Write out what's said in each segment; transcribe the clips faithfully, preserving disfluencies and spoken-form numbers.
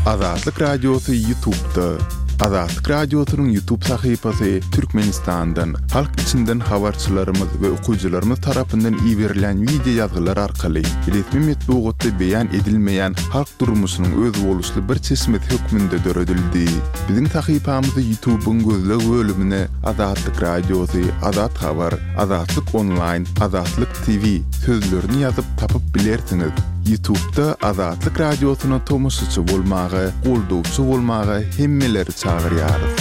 Azatlyk Radiosu YouTube'da. Azatlyk Radiosu'nun YouTube sayfasy Türkmenistan'dan, halk içinden habarçylarymyz we okuyjylarymyz tarapyndan ýiberilen video ýazgylar arkaly resmi metbuatda beýan edilmeýän halk durmuşynyň öz boluşly bir çeşmet hökmünde döredildi. Biziň sayfamyzy YouTube'un gözleg bölümine Azatlyk Radiosu, Azat Habar, Azatlyk Online, Azatlyk T V sözlerini ýazyp tapyp bilersiniz. YouTube'da Azatlyk Radiosu'na tomusçy bolmagy, goldowçy bolmagy hemmeleri çağırýarys.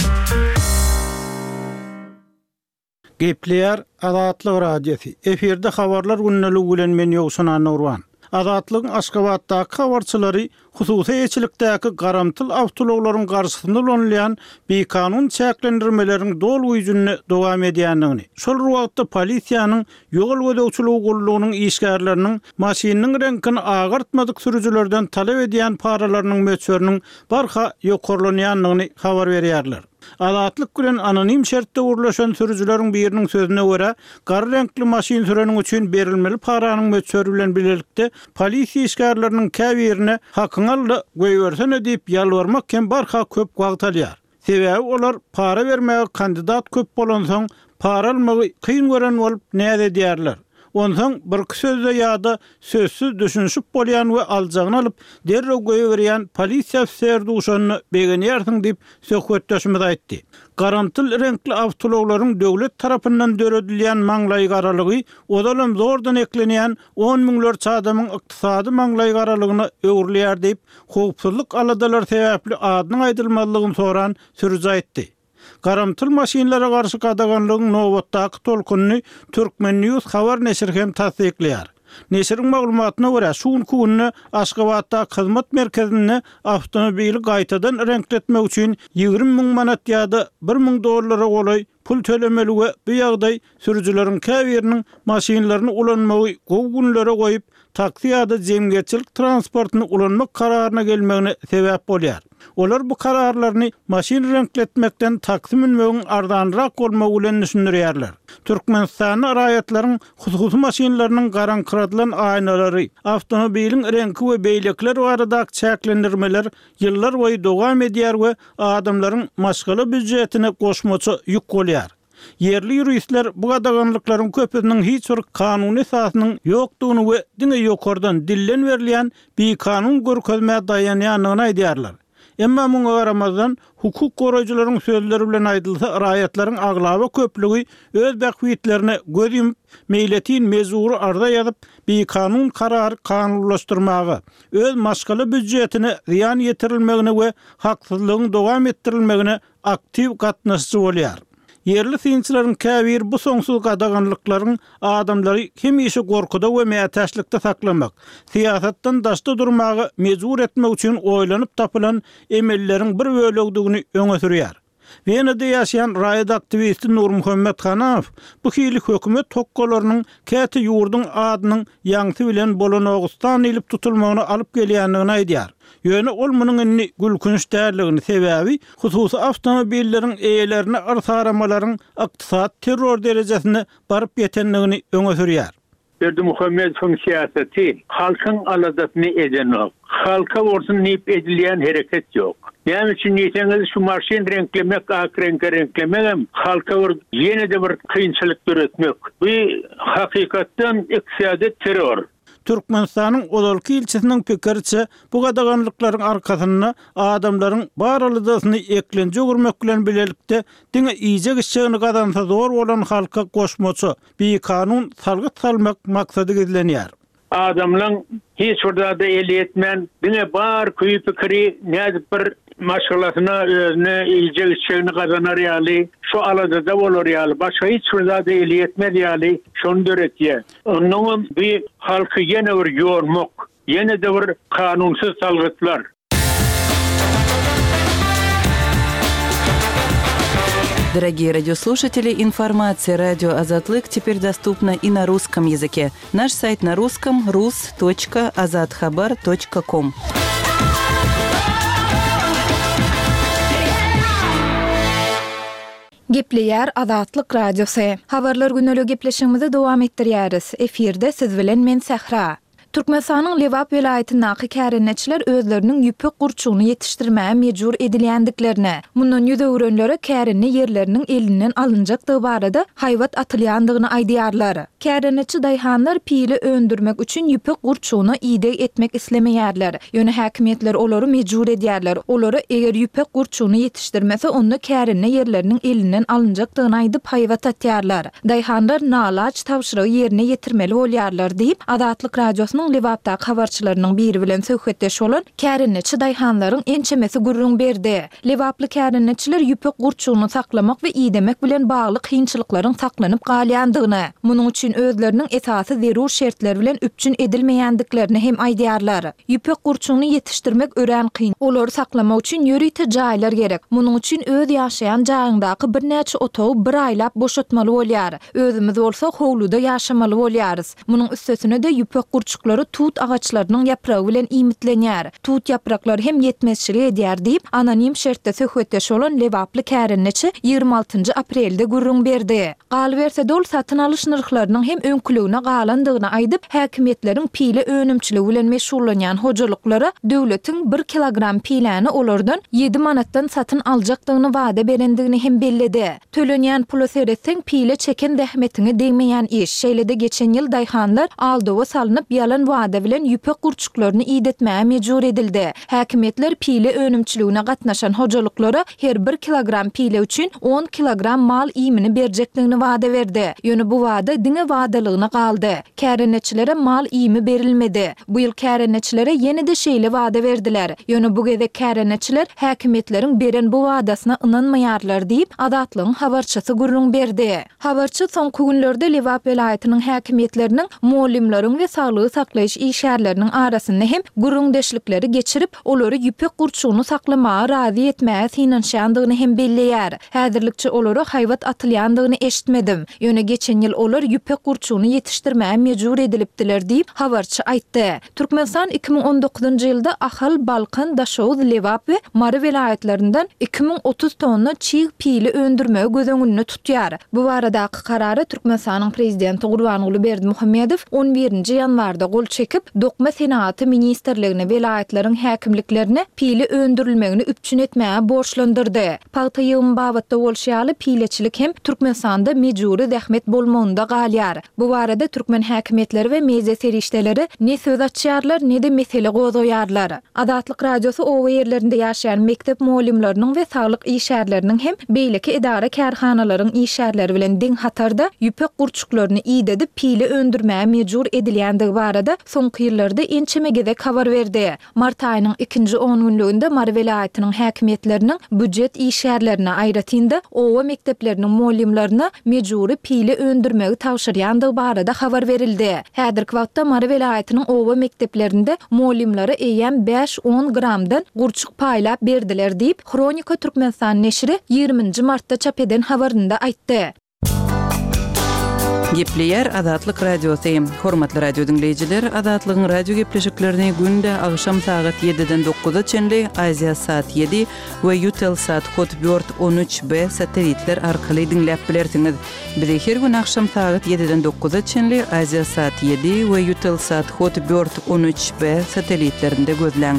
Gepleýär Azatlyk Radiosu. Eferde habarlar günnälik bilen men ýogşan Nurwan. Azatlygyň Aşgabatdaky habarçylary hususy eçilikdäki garamtyl awtologlaryň garşysynda bolanlayan beýkanun çäklendirmeleriň dol güýjüni dowam edýändigini, şol wagtda polisiýanyň ýol gödäwçiligi gollugynyň işgärleriniň maşininiň renkini agartmadyk sürüjülerden talep edýän paralarynyň möçberiniň barha ýokarlanýandygyny habar berýärler. Azatlyk bilen anonim şertde urlaşan sürüjüleriň biriniň sözüne görä, gar renkli maşin süreniň üçin berilmeli paranyň möçberi bilen bilelikde polisiýa işgärleriniň käbirine hakyňaly goýbersen edip ýalwarmak kem barha köp wagtalýar. Sebäbi olar para bermäge kandidat köp bolan soň para almagy kyn gören bolup näde diýerler. Ondan bir sözde ýa-da sözsüz düşünşip bolýan we aljagyny alyp derrew goýberýän polisiýa ofiseri duşanyny begenýärsiň diýip söhbetdeşimiz aýtdy. Garantyl renkli awtologlaryň döwlet tarapyndan döredilýän maňlaý garalygy odalam zordan eklenýän on miňler çadamyň ykdysady maňlaý garalygyny öwürleýär diýip howpsuzlyk aladalar sebäpli adynyň aýdylmalygyny soran sürüji aýtdy. Garamtyl maşinlara garşy gadaganlygyň nowatdaky tolkuny Türkmen News habar neşri hem tasdikleýär. Neşriň maglumatyna görä, şuň kunny Aşgabatda hyzmat merkezine awtomobili gaýtadan renkletmek üçin ýygrimi miň manat ýa-da bir miň dollara golay pul tölemeli we bu ýagdaý sürüjüleriň käbiriniň maşinlaryny ulanmagy gowy günlere goýup taksi ýa-da jemgyýetçilik transportyny ulanmak kararyna gelmegine sebäp bolýar. Olar bu kararlaryny maşin renkletmekden taksi minmegiň ardanrak bolmagy bilen düşünýärler. Türkmenistanyň raýatlaryň hususy maşinlarynyň garankıradylan aýnalary, awtomobiliň renki we beýlekler baradaky çäklendirmeler ýyllar boýy dowam edýär we adamlaryň maşgala büdjetine goşmaçy ýük bolýar. Yerli ýuristler bu gadaganlyklaryň köpüniň hiç bir kanuny esasynyň ýokdugyny we diňe ýokardan dillen berilýän bir kanun görkezmäge daýanýanyny aýdýarlar. Emma muňa garamazdan hukuk goraýjylaryň sözleri bilen aýdylsa, raýatlaryň aglaba köplügi öz bähwitlerini göz ýumyp meýletin mezuri arda ýazyp bir kanun karary kanunlaşdyrmagy, öz maşgala büdjetine ziýan ýetirilmegine we haksyzlygyň dowam etdirilmegine aktiv gatnaşçy bolýar. Yerli synçylaryň käbir bu soňsuz gadaganlyklaryň adamlary hem işi gorkuda we mätäçlikde saklamak, siýasatdan daşda durmagy mejbur etmek üçin oýlanyp tapylan emelleriň bir bölegdigini öňe sürýär. Wenede ýaşaýan raýat aktivisti Nur Muhammed Hanaw bu hilik hökümet tokkolarynyň käte ýurduň adynyň ýaňsy bilen bolan Oğuzstan ilip tutulmagyny alyp gelýändigini aýdýar. Ýöne ol munyň inni gülkünç därligini sebäbi hususy awtomobilleriň eýelerini arsaramalaryň ykdysat terror derejesine baryp ýetendigini öňe sürýär. Erdi Muhammed Fong siyaseti halkın aladatını eden ol. Halka orsun nip edilyen hareket yok. Yani için niyetiniz şu marşin renklemek, ak renk renklemek halka or yine de bir kıyınçılık üretmek. Bu hakikatten iqtisadi terör. Türkmenistanyň Odalky ilçesiniň pikirçe bu gadaganlyklaryň arkasyna adamlaryň baralydysyny eklenje görmek bilen bilelikde diňe iýje gişegini gadansa zor bolan halka goşmaçy bir kanun salgyt salmak maksady güzlenýär. Adamlaryň hiç orada da eli etmän diňe bar köýü pikiri näzip bir maşgalasyna özüne iýje gişegini gadanar ýaly, şu alada da bolar ýaly, başga hiç orada da eli etmedi ýaly, şonu döretýär. Onuň bir halky ýene bir ýormak, ýene de bir kanunsyz salgytlar. Дорогие радиослушатели, информация «Радио Азатлык» теперь доступна и на русском языке. Наш сайт на русском – рус точка азатхабар точка ком. Gepleýär Azatlyk Radiosu. Habarlar günlük gepleşigimizi dowam etdirýäris. Eferde siz bilen men Sahra. Türkmenistanyň Lewap welaýatyndaky kärenetçiler özleriniň ýüpek gurçugyny ýetişdirmäge mejbur edilýändiklerini, mundan ýüze öwrenlere kärenni ýerleriniň elinden alınjakdygy barada haýwat atylýandygyny aýdýarlar. Kärenetçi daýhanlar pili öndürmek üçin ýüpek gurçugyny ýyda etmek islemeýärler. Ýöne häkimetler olary mejbur edýärler. Olary eger ýüpek gurçugyny ýetişdirmese, onda kärenni ýerleriniň elinden alınjakdygyny aýdyp haýwat atýarlar. Daýhanlar nalaç tawşyrygy ýerine ýetirmeli bolýarlar diýip Adatlyk radiosynyň Lewapda habarçylarynyň biri bilen söhbetdeş bolan kärenetçi daýhanlaryň ençemesi gurrun berdi. Lewaply kärenetçiler ýüpek gurçugyny saklamak we ýedemek bilen bagly kynçylyklaryň saklanyp galýandygyny, munyň üçin özleriniň esasy zerur şertler bilen üpçün edilmeýändiklerini hem aýdýarlar. Ýüpek gurçugyny ýetişdirmek ören kyn. Olary saklamak üçin ýörite jaýlar gerek. Munyň üçin öz ýaşaýan jagyňdaky bir näçe otagy bir aýlap boşatmaly bolýar. Özümiz bolsa howluda ýaşamaly bolýarys. Munyň üstesine de ýüpek gurçuklary tut agaçlarynyň ýapragy bilen imitlenýär. Tut ýapraklary hem ýetmezçilik edýär diýip anonim şertde söhbetdeş bolan Lewaply kärenetçi ýygrima altyncı aprelde gurrun berdi. Galberse dol satyn alyş narhlarynyň hem öňküligine galandygyny aýdyp, häkimetleriň pili önümçiligi bilen meşgullanýan hojalyklary döwletiň bir kilogram pilany olardan ýedi manatdan satyn aljakdygyny wada berendigini hem belledi. Tölenýän puly seretseň pile çeken dähmetini değmeýän iş. Şeýlede geçen ýyl daýhanlar aldyga salynyp ýalan wada bilen ýüpek gurçuklaryny ýetmäge mejbur edildi. Häkimetler pili önümçiligine gatnaşan hojalyklary her bir kilogram pile üçin on kilogram mal iýmini berjekdigini wada berdi. Ýöne bu wada diňe wadalygyna galdy. Kärenetçilere mal iými berilmedi. Bu ýyl kärenetçilere ýene-de şeýle wada berdiler. Ýöne bu gede kärenetçiler häkimetleriň beren bu wadasyna ynanmaýarlar diýip Adatlyň habarçysy gurrun berdi. Habarçy soňky günlerde Lewap welaýatynyň häkimetleriniň muallimlaryň we saglygy saklaýyş işgärleriniň arasynda hem gurrundeşlikleri geçirip olary ýüpek gurçugyny saklamaga razy etmäge synanşandygyny hem belleýär. Häzirlikçe olary haýwat atylýandygyny eşitmedim. Ýöne geçen ýyl olar ýüpek gurçugyny ýetişdirmäge mejbur edilipdiler diýip habarçy aýtdy. Türkmenistan iki ming on dokuzunçy ýylda Ahal, Balkan, Daşowuz, Lewap we Mary welaýatlarinden iki ming otuz tonna çiğ pili öndürmegi gözüňünde tutýar. Bu baradaky karary Türkmenistanyň prezidenti Gurbanuly Berdimuhammedow on birinçi ýanwarda gol çekip, Dokma Senaty ministrligine welaýatlaryň häkimliklerine pili öndürilmegini üpçün etmäge borçlandyrdy. Paýta ýygyny babatda bolşýaly pileçilik hem Türkmenistanda mejburi dähmet bolmagynda galýar. Bu barada türkmen häkimetleri we meze serişdeleri ne söz açýarlar, ne de mesele gozaýarlar. Adatlyk radiosu o ýerlerinde ýaşaýan mektep muallimlarynyň we saglyk işgärleriniň hem beýleki idara kärhanalaryň işgärleri bilen deň hatarda ýüpek gurçuklaryny ýededip pili öndürmäge mejbur edilýändigi barada soňky ýyllarda ençemegede habar berdi. Mart aýynyň ikinji on günlüğünde Mary welaýatynyň häkimetleriniň budjet işgärlerine aýratynda owa mektepleriniň muallimlaryna mejburi pili öndürmegi tawşyrýandygy barada habar berildi. Häzirki wagtda Mary welaýatynyň owa mekteplerinde muallimlary eýen beş on gramdan gurçuk paýlap berdiler diýip Kronika Türkmenistan neşri ýygrimiňji martda çap eden habarynda aýtdy. Gepleýär Adatlyk radiosu. Hormatly radio dinleýijiler, Adatlygyň radio gepleşiklerini günde agşam saat ýediden dokuza çenli Aziya saat ýedi we Eutelsat kod dört on üç B satelitler arkaly dinläp bilersiňiz. Bizi her gün agşam saat ýediden dokuza çenli Aziya saat ýedi we Eutelsat kod dört on üç B satelitlerinde gözläň.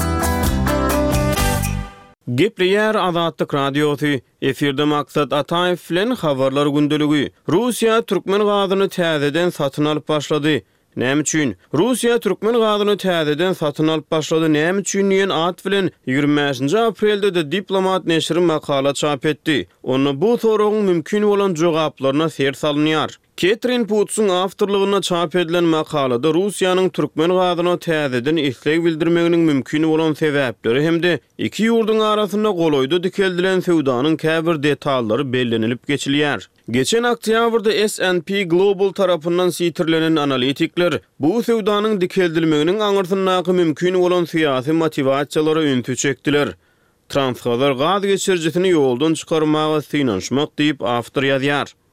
Gepleýär Adatlyk radiosu. Efirde Maksat Ataev bilen habarlar gündeligi. Russiýa türkmen gazyny täzeden satyn alyp başlady. Näme üçin? Russiýa türkmen gazyny täzeden satyn alyp başlady. Näme üçin diýen at bilen ýygrima beşinçi aprelde de Diplomat neşri makala çap etdi. Onu bu soragyň mümkin bolan jogaplaryna ser salynýar. Catherine Putz'un awtorlygyna çap edilen makalada Russiýanyň türkmen gazyny täzeden isleg bildirmeginiň mümkin bolan sebäpleri hemde iki ýurduň arasynda goloýda dikeldilen sewdanyň käbir detallary bellenilip geçilýär. Geçen oktýabrda S and P Global tarapyndan sitirlenen analitikler bu sewdanyň dikeldilmeginiň aňyrsyndaky mümkin bolan syýasy motivasiýalary öňe çekdiler. Transgazar gaz geçirjisini ýoldan çykarmaga synanşmak diýip awtor ýazýar.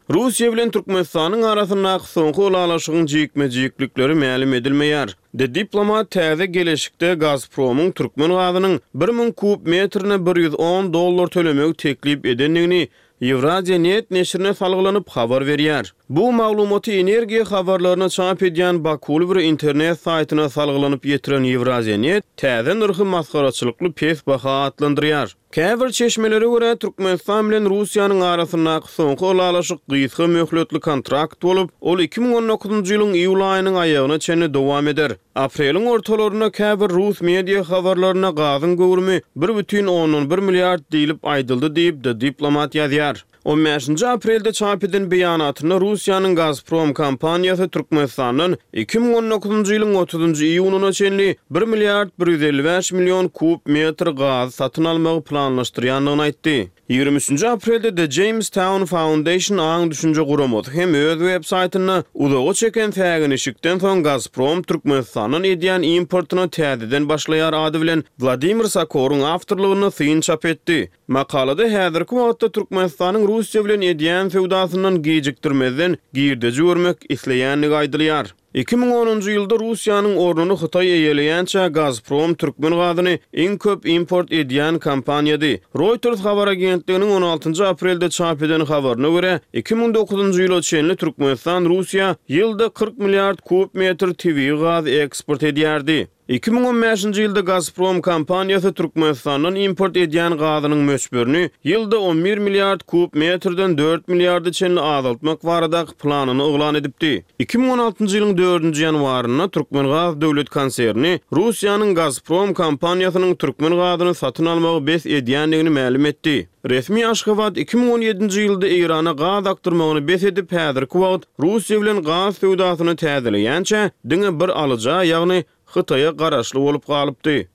Rusiya bilen Türkmenistanyň arasyndaky soňky ulalaşygyň jekme-jeklikleri ma'lum edilmeýär. De diplomat täze geleşikde Gazpromyň Türkmen gazynyň bir ming kub metrine bir yüz on dollar tölemek teklip edenligini Eurasia Net neşrine salgylanyp habar berýär. Bu maglumaty energiýa habarlaryna çap edýän Bakuly bir internet saýtyna salgylanyp ýetiren Eurasia Net täze nyrhy maskaraçylykly pes baha adlandyrýar. Käbir çeşmelere görä Türkmenistan bilen Rusiýanyň arasyndaky soňky ulalaşyk gysga möhletli kontrakt bolup, ol iki ming on dokuzunçy ýylyň iýul aýynyň aýagyna çenli dowam eder. Apreliň ortalaryna käbir Rus media habarlaryna gazyň gowurmy bir бүтүn on bir milliard diýilip aýdyldy diýip de diplomat ýazýar. on beşinci aprelde çap edilen beýanatyna Rusiýanyň Gazprom kompaniýasy Türkmenistanyň iki ming on dokuzunçy ýylyň otuzunçy iýunyna çenli bir milliard bir yüz elli beş million kub metr gaz satyn almagy planlaşdyrýanlygyny aýtdy. ýygrimi üçinçi aprelde de Jamestown Foundation aň düşünje guramaty hem öz web saýtyny uzağa çeken tägin işikden soň Gazprom Türkmenistanyň edýän importyny täzeden başlaýar ady bilen Vladimir Sakoryň awtorlygyny syn çap etdi. Makalada häzirki wagtda Türkmenistanyň Rusiýa bilen edýän sewdasynyň gejikdirmeden girde jürmek isleýänligi aýdylýar. iki ming onunçy ýylda Rusiýanyň ornuny Hytaý eýeleýänçä Gazprom Türkmen gazyny iň köp import edýän kompaniýady. Reuters habar agentliginiň on altynçy aprelde çap eden habaryna görä, iki ming dokuzunçy ýyla çenli Türkmenistan Rusiýa ýylda kırk milliard kub metr T V gaz eksport edýärdi. iki ming on beşinçi ýylda Gazprom kompaniýasy Türkmenistandan import edýän gazynyň möçberini ýylda on bir milliard kub metrden dört milliardy çenli azaltmak baradaky planyny oglan edipdi. iki ming on altynçy ýylyň dördünçi ýanwaryna Türkmengaz döwlet konserni Rusiýanyň Gazprom kompaniýasynyň Türkmen gazyny satyn almagy bes edýänligini ma'lum etdi. Resmi Aşgabat iki ming on ýedinçi ýylda Irana gaz aktyrmagyny bes edip häzirki wagt Rusiýa bilen gaz sewdasyny täzeleýänçä diňe bir alyja, ýagny Hytaýa garaşly bolup galypdy.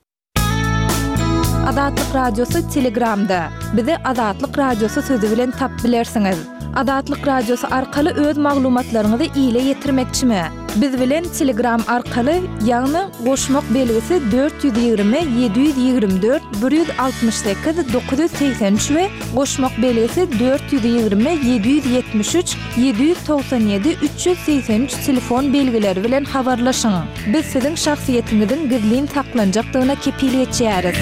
Adatlyk radiosu Telegramda. Bizi Adatlyk radiosu sözü bilen tap bilersiňiz. Adatlyk radiosu arkaly öz maglumatlaryňyzy ýyla ýetirmekçimi? Biz bilen Telegram arkaly ýagny goşmak belgisi dört yüz ýygrimi yedi yüz ýygrimi dört bir yüz altymyş sekiz dokuz yüz seksen üç we goşmak belgisi dört yüz ýygrimi yedi yüz ýetmiş üç yedi yüz togsan ýedi üç yüz seksen üç telefon belgileri bilen habarlaşyň. Biz siziň şahsiýetiňiziň gizlin taklanjakdygyna kepillik etýäris.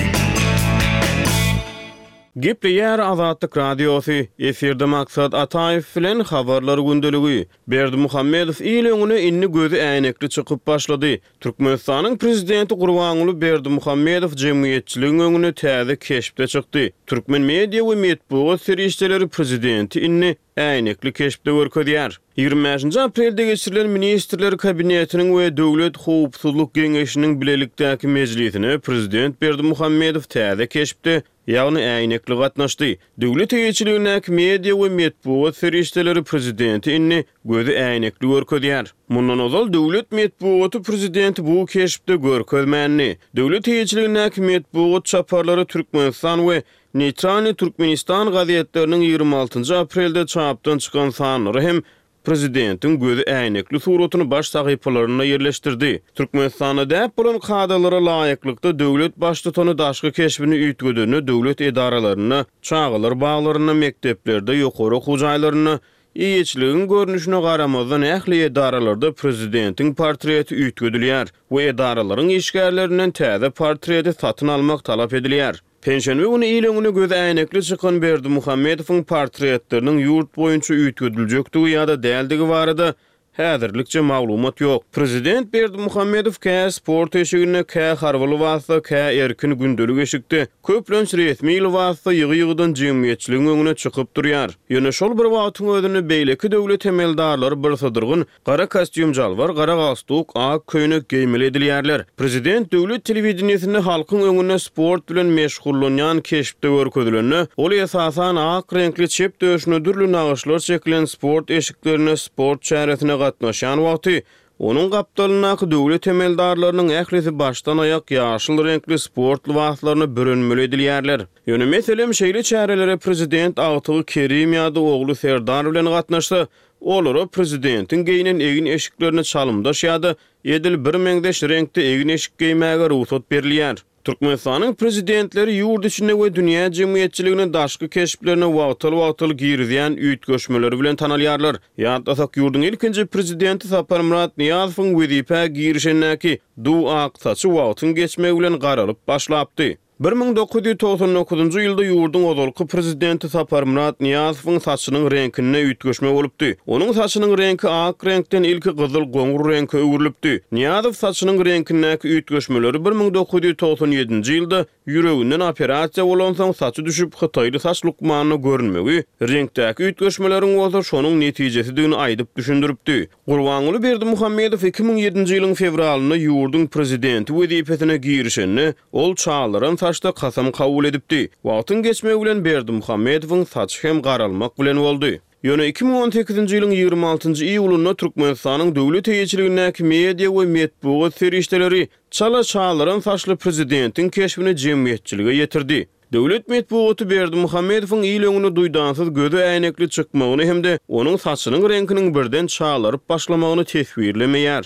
Gepleýär Azatlyk radiosu, efirde maksat Ataýew bilen habarlar gündeligi. Berdimuhammedow ýylyňyny inni gözü äýnekli çykyp başlady. Türkmenistanyň prezidenti Gurbanuly Berdimuhammedow jemgyýetçiligiň öňüne täze keşipde çykdy. Türkmen media we medeniýet serişçileri prezidenti inni äýnekli keşipde görkezýär. ýygrimi beşinçi aprelde geçirilen ministrler kabinetiniň we döwlet howpsuzlyk geňeşiniň bilelikdäki mejlisine prezident Berdimuhammedow täze keşipde ýagny äýnekli gatnaşdy. Döwlet eýetçiligindäki media we medeniýet serişçileri prezidenti inni gözü äýnekli görkezýär. Mundan ozal döwlet medeniýeti prezidenti bu keşipde görkezmänni. Döwlet eýetçiligindäki medeniýet çaparlary Türkmenistan we Neytralny Türkmenistan gazetleriniň ýygrimi altynçy aprelde çapdan çykan sanlary hem prezidentin gözü äýnekli suratyny baş sahypalaryna ýerleşdirdi. Türkmenistanda däp bolan kadalara laýyklykda döwlet başlygyny daşky keşbini üýtgüdüni döwlet edaralaryna, çağalar baglaryna, mekdeplerde, ýokary okuw jaýlaryna eýetçiligiň görnüşine garamazdan ähli edaralarda prezidentin portreti üýtgüdilýär we edaralaryň işgärlerinden täze portreti satyn almak talap edilýär. Pensionu ony ýylyňyny göz äýnekli çykan Berdimuhammedowyň portretleriniň ýurt boýunça üýtgüdiljekdigi ýa-da däldigi barada häzirlikçe maglumat ýok. Prezident Berdimuhammedow kä sport eşigine, kä harwaly wagtda, kä erkin gündelik eşikde köplenç resmi wagtda ýygy-ýygydan jemgyýetçiligiň öňüne çykyp durýar. Ýöne şol bir wagtyň özüne beýleki döwlet emeldarlary bir sydyrgyn gara kostyum jalbar, gara galstuk, ak köýnek geýmeli edilýärler. Prezident döwlet telewizionýasyny halkyň öňüne sport bilen meşgullanýan keşipde görkezileni, ol esasan ak renkli çep döşüne dürli nagyşlar çekilen sport eşiklerine, sport çäresine gatnaşan wagty onun gapdalynaky döwlet emeldarlarynyň ählisi başdan ayak ýaşyl renkli sport wagtlaryny bölünmeli edilýärler. Ýöne meselem şeýle çärelere prezident Agtygy Kerim ýa-da ogly Serdar bilen gatnaşdy. Olara prezidentin geýinen egin eşiklerini çalymdaş ýa-da edil bir meňdeş renkde egin eşik geýmäge ruhsat berilýär. Türkmenistanyň prezidentleri ýurt içinde we dünýä jemgyýetçiligine daşky keşiplerine wagtyl-wagtyl girýän üýtgeşmeleri bilen tanalýarlar. Ýa-da ýurdun ilkinji prezidenti Saparmurat Niýazowyň wezipe girişendäki du aksaçy wagtyň geçmegi bilen garalyp başlapdy. bir ming dokuz yüz toksan dokuzuncu ýylda ýurdun ozalky prezidenti Saparmurat Niýazowyň saçynyň reňkine üýtgeşme bolupdy. Onuň saçynyň reňki ak reňkden ilki gyzyl goňur reňke öwürlüpdi. Niýazow saçynyň reňkindäki üýtgeşmeleri bir ming dokuz yüz toksan ýedinji ýylda ýüreginden operasiýa bolan soň saçy düşüp Hytaýly saç lukmanyna görünmegi, reňkdäki üýtgeşmeleriň bolsa şonuň netijesidigini aýdyp düşündiripdi. Gurbanuly Berdimuhammedow iki ming ýedinji ýylyň fevralyna ýurdun prezidenti wezipesine girişende ol çağlaran saçda kasam kabul edipdi. Wagtyň geçmegi bilen Berdimuhammedowyň saçy hem garalmak bilen boldy. Ýöne iki ming on sekizinji ýylyň ýygrima altynjy iýulynda Türkmenistanyň döwlet heýetçiligindäki media we medeniýet serişdeleri çala çağlaran saçly prezidentiň keşbini jemgyýetçilige ýetirdi. Döwlet medeniýeti Berdimuhammedowyň ýylyňyny duýdansyz gözü äýnekli çykmagyny hemde onuň saçynyň reňkiniň birden çağlaryp başlamagyny tesbirlemeýär.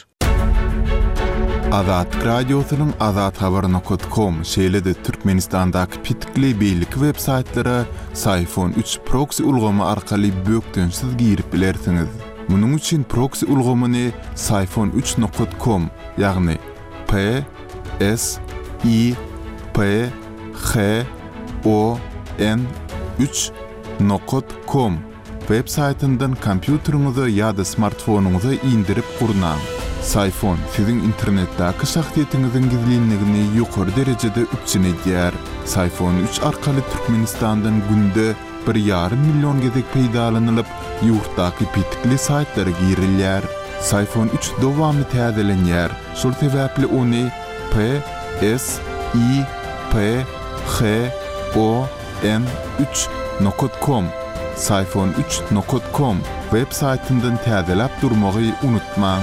Azat radiosynyň azat habar nokta com şeýlede Türkmenistandaky pitikli beýlik web saytlara Sayfon üç proxy ulgama arkaly bökdönsiz girip bilersiňiz. Munyň üçin proxy ulgamany sayfon üç nokta com ýagny P S I P H O N üç nokta com web saytyndan kompýuteriňize ýa-da smartfonuňyza indirip gurnan. Sayfon sizin internetdäki şahsiýetiňiziň gizlinligini ýokary derejede üçine ýer. Sayfon üç arkaly Türkmenistandan günde bir ýarym million gezek peýdalanylyp, ýurtdaky pitikli saytlara girilýär. Sayfon üç dowamly täzelenýär. Şol sebäpli ony P S I P H O N üç nokta com sayfon üç nokta com web saytyndan täzelep durmagy unutmaň.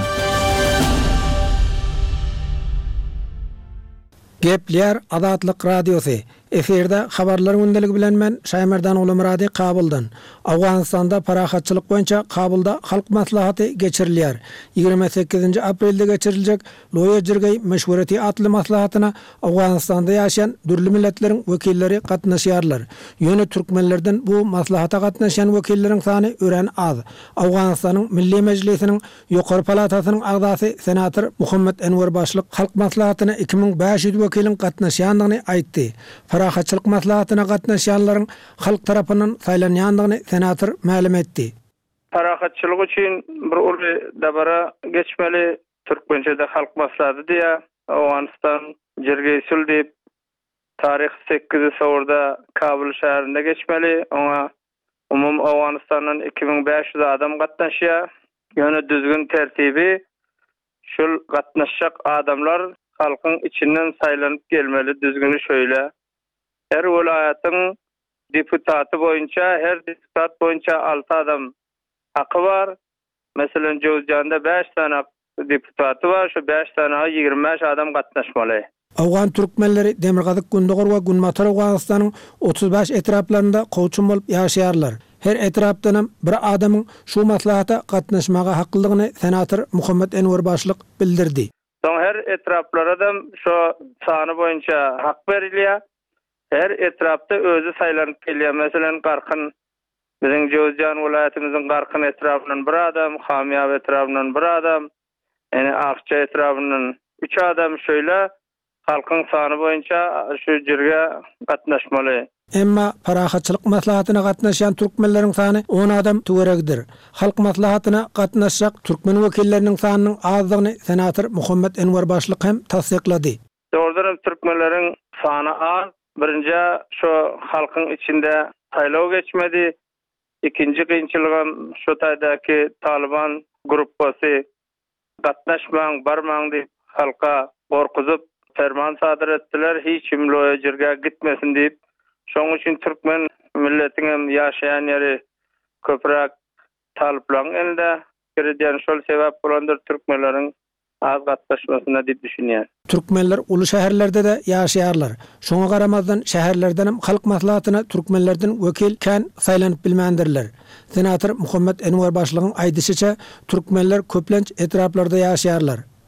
Gepler Adatlyk Radiosu. Eferde habarlar gündəligi bilen men Şaýmerdan Uly Murady Kabuldan. Awganistanda parahatçylyk boýunça Kabulda halk maslahaty geçirilýär. ýygrima sekizinji aprelde geçiriljek Loya Jirgay meşgurati atly maslahatyna Awganistanda ýaşaýan dürli milletleriň wekilleri gatnaşýarlar. Ýöne türkmenlerden bu maslahata gatnaşan wekilleriň sany ören az. Awganistanyň Milli Mejlisiniň ýokary palatasynyň agdasy senator Muhammed Enwer başlyk halk maslahatyna iki ming beş ýüz wekiliň gatnaşýandygyny aýtdy. Parahatçylyk maslahatyna gatnaşýanlaryň halk tarapyndan saýlanýandygyny senator ma'lum etdi. Parahatçylyk üçin bir uly dabara geçmeli Türkmençede halk maslahaty diýe Awganistan Jirgeýsul diýip tarih sekizinji sowrda Kabul şäherinde geçmeli. Oňa umum Awganistandan iki ming beş ýüz adam gatnaşýar. Ýöne düzgün tertibi şol gatnaşjak adamlar halkyň içinden saýlanyp gelmeli. Düzgünü şöyle. Her welaýatyň deputaty boýunça, her deputat boýunça altı adam haky var. Meselen Jowzjanda beş tane deputaty var. Şu beş tane ýygrima beş adam gatnaşmaly. Awgan türkmenleri Demirgazyk, Gündogor we Günmatar Awganistanyň otuz beş etraplarynda gowçun bolup ýaşaýarlar. Her etrapdan bir adamyň şu maslahata gatnaşmaga haklylygyny senator Muhammed Enwer başlyk bildirdi. Soň her etraplara da şu sany boýunça hak berilýär. Her etrapda özü saýlanyp gelýär. Meselen Garkyn, biziň Jowzjan welaýatymyzyň Garkyn etrapyndan bir adam, Hamýaw etrapyndan bir adam, ene Akça etrapyndan üç adam şöyle halkyň sany boýunça şu jirge gatnaşmaly. Emma parahatçylyk maslahatyna gatnaşan türkmenleriň sany on adam töweregdir. Halk maslahatyna gatnaşjak türkmen wekilleriniň sanynyň azdygyny senator Muhammed Enwer başlyk hem tasdiklady. Doğrudan türkmenleriň sany az. Birinji şu halkyň içinde saýlaw geçmedi. İkinji kynçylygam şu taýdaky Taliban gruppasy gatnaşmaň barmaň diýip halka gorkuzyp ferman sadyr etdiler. Hiç kim Loya Jirge gitmesin diýip. Şoň üçin türkmen milletiň ýaşaýan ýeri köprak talyplaryň elinde. Kirdiýän şol sebäp bolandyr türkmenleriň az gatnaşmasyna diýip düşünýär. Türkmenler uly şäherlerde de ýaşaýarlar. Şoňa garamazdan şäherlerden hem halk maslahatyna türkmenlerden wekil kän saýlanyp bilmändirler. Senator Muhammed Enwer başlygynyň aýdysynça türkmenler köplenç etraplarda ýaşaýarlar.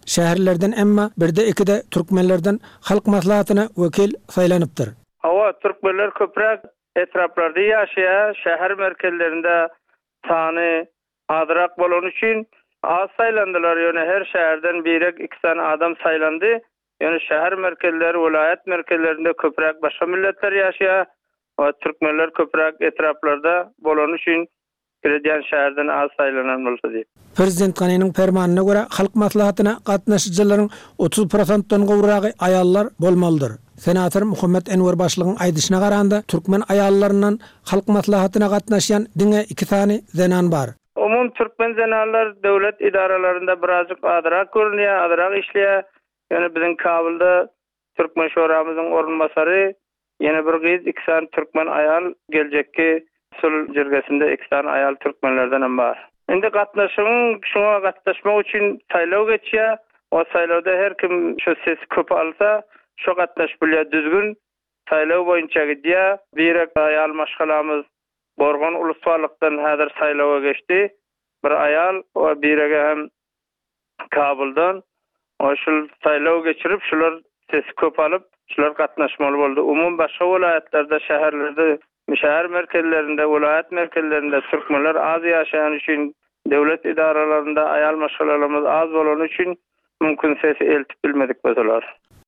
Şäherlerden emma birde ikide türkmenlerden halk maslahatyna wekil saýlanypdyr. Hawa türkmenler köpräk etraplarda ýaşaýar, şäher merkezlerinde sany azrak bolan üçin az saýlandylar. Ýöne her şäherden birek iki tane adam saýlandy. Ýöne şäher merkezleri, vilayet merkezlerinde köpräk başga milletler ýaşaýar. O türkmenler köpräk etraplarda bolan üçin Birediýan şäherden az saýlanan bolsa diýip. Prezident Ganynyň fermanyna görä halk maslahatyna gatnaşyjylaryň otuz prosentden gowragy aýallar bolmalydyr. Senator Muhammed Enwer başlygynyň aýdyşyna garanda türkmen aýallarynyň halk maslahatyna gatnaşýan diňe iki tane zenan bar. Umum türkmen zenanlar döwlet idaralarynda birazjyk adrak görünýär, adrak işleýär. Ýöne biziň Kabulda türkmen şoramyzyň orunbasary ýene bir gyz iki tane türkmen aýal geljekki sul jirgesinde iki tane aýal türkmenlerden hem bar. Indi gatnaşygyň şoňa gatnaşmak üçin saýlaw geçýär. O saýlawda her kim şu ses köp alsa, şo gatnaşyp bilýär düzgün saýlaw boýunça gidýär. Birek aýal maşgalamyz Borgon uluslarlykdan häzir saýlawa geçdi. Bir aýal we birege hem Kabuldan o şol saýlaw geçirip şular ses köp alyp şular gatnaşmaly boldy. Umum başga vilayatlerde, şäherlerde, şäher merkezlerinde, vilayet merkezlerinde türkmenler az ýaşaýan üçin döwlet idaralarynda aýal maşgalarymyz az bolan üçin mümkin sesi eltip bilmedik bolsalar.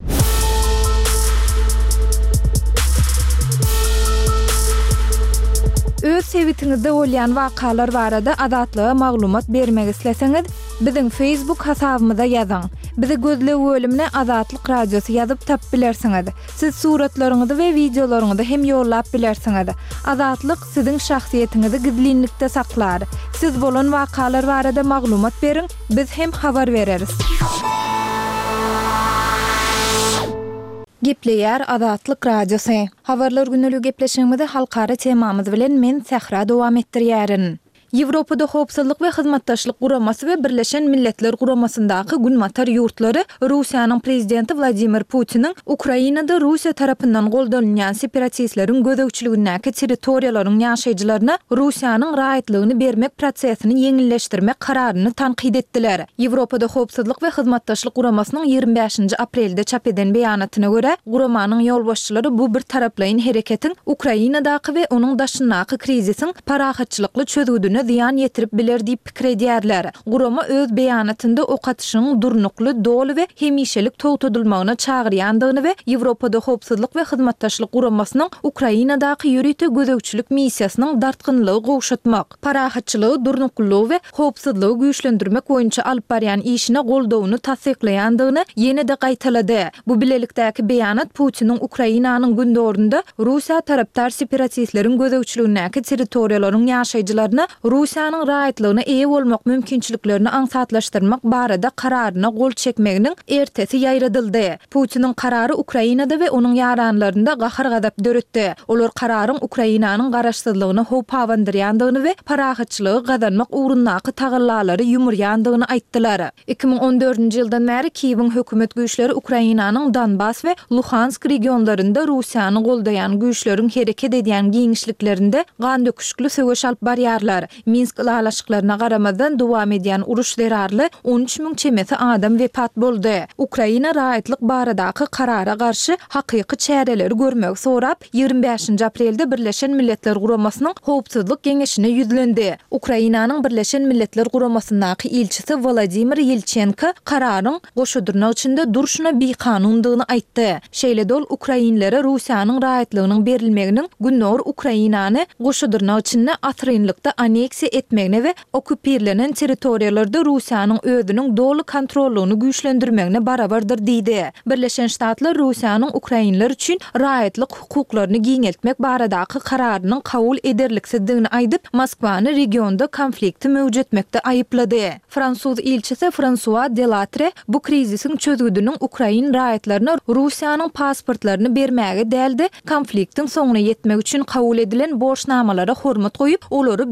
Öz sevitiňizde bolýan wakalar barada adatlyga maglumat bermek isleseňiz, biziň Facebook hasabymyza ýazyň. Bizi gözlep bölümine Azatlyk Radiosu ýazyp tap bilersiňiz. Siz suratlaryňyzy we videolaryňyzy hem ýollap bilersiňiz. Azatlyk siziň şahsiýetiniňizi gizlinlikde saklar. Siz bolan wakalar barada maglumat beriň, biz hem habar bereriz. Gepleýär Azatlyk Radiosu. Habarlar günlük gepleşigimizde halkara temamyz bilen men Sahra dowam etdirýärin. Ýewropada howpsuzlyk we hyzmatdaşlyk guramasy we Birleşen Milletler guramasyndaky günmatar ýurtlary Russiýanyň prezidenti Vladimir Putiniň Ukrainada Russiýa tarapyndan goldanylýan separatistleriň gödäwçiligindäki territoriýalaryň ýaşaýjylaryna Russiýanyň raýatlygyny bermek prosesini ýeňilleşdirmek kararyny tanqid etdiler. Ýewropada howpsuzlyk we hyzmatdaşlyk guramasynyň ýygrimi beşinji aprelde çap eden beýanatyna görä, guramanyň ýolbaşçylary bu bir taraplaýyn hereketiň Ukrainadaky we onuň daşyndaky krizisiň parahatçylykly çözüldüğüne ziyan yetirip biler diýip pikir edýärler. Gurama öz beýanatynda okatyşynyň durnukly, dolu we hemişelik togtadylmagyna çagyrýandygyny we Ýewropada howpsuzlyk we hyzmatdaşlyk guramasynyň Ukrainadaky ýürüte gödäwçilik missiýasynyň dartgynlygy gowşatmak, parahatçylygy, durnuklygy we howpsuzlygy güýçlendirmek boýunça alyp barýan işine goldawyny tasdiklaýandygyny ýene-de gaýtalady. Bu bilelikdäki beýanat Putiniň Ukrainanyň gündöründe Russiýa tarapdar separatistleriň gödäwçiligindäki territoriýalaryň ýaşaýjylaryna Russiýanyň raýatlygyna eýe bolmak mümkinçiliklerini aňsatlaşdyrmak barada kararyna gol çekmeginiň ertesi ýaýradyldy. Putiniň karary Ukrainada we onuň ýaranlarynda gahar gadap döretdi. Olar kararyň Ukrainanyň garaşsyzlygyny howp awandyrýandygyny we parahatçylygy gazanmak ugrundaky tagallalary ýumurýandygyny aýtdylar. iki ming on dördünji ýyldan bäri Kiýewiň hökümet güýçleri Ukrainanyň Donbas we Luhansk regionlarynda Russiýany goldaýan güýçleriň hereket edýän giňişliklerinde gan döküşikli söwüş alyp barýarlar. Minsk ýalaşyklaryna garamadan dowam edýän uruş zerarly on üç miň çemesi adam wepat boldy. Ukraina raýatlyk baradaky karara garşy hakyky çäreleri görmek sorap ýygrimi beşinji aprelde Birleşen Milletler Guramasynyň howpsuzlyk geňeşine ýüzlendi. Ukrainanyň Birleşen Milletler Guramasyndaky ilçisi Vladimir Yelchenko kararyň goşudurnak içinde duruşuna biqanundygyny aýtdy. Şeýle dol Ukrainlere Russiýanyň raýatlygynyň berilmeginiň günnör Ukrainany goşudurnak içinde atrynlykda aneksiýa etmegine we okupirlenen territoriýalarda Russiýanyň özüniň dolu kontrollugyny güýçlendirmegine barabardyr diýdi. Birleşen Ştatlar Russiýanyň Ukrainler üçin raýatlyk hukuklaryny giňeltmek baradaky kararynyň kabul ederliksizdigini aýdyp, Moskwany regionda konflikti mewjud etmekde aýyplady. Fransuz ilçisi François Delattre bu krizisiň çözüldüğünün Ukrain raýatlaryna Russiýanyň pasportlaryny bermäge däldi, konfliktiň soňuna ýetmek üçin kabul edilen borçnamalara hormat goýup, olary berjä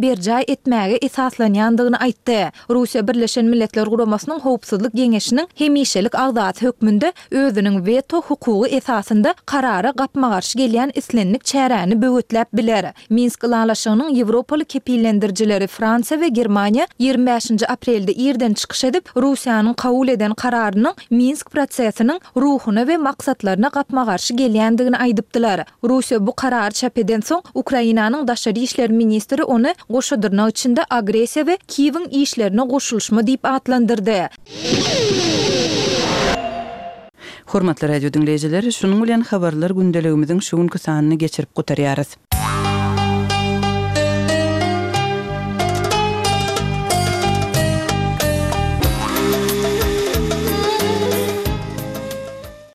etmäge esaslanýandygyny aýtdy. Russiýa Birleşen Milletler Guramasynyň Howpsuzlyk Geňeşiniň hemişelik agzat hökmünde özüniň veto hukugy esasynda karara gapma garşy gelýän islenlik çäräni böwetläp biler. Minsk ýalaşygynyň Ýewropaly kepillendirjileri Fransiýa we Germaniýa ýygrimi beşinji aprelde ýerden çykyş edip Russiýanyň kabul eden kararynyň Minsk prosesiniň ruhuny we maksatlaryna gapma garşy gelýändigini aýdypdylar. Russiýa bu karary çap eden soň Ukrainanyň daşary işler ministri ony goşadyrnak içinde agresiýa we Kiýewiň işlerine goşulşma diýip atlandyrdy. Hormatly radio dinleýijiler, şunuň bilen habarlar gündeligimiziň şu günkü sanyny geçirip gutarýarys.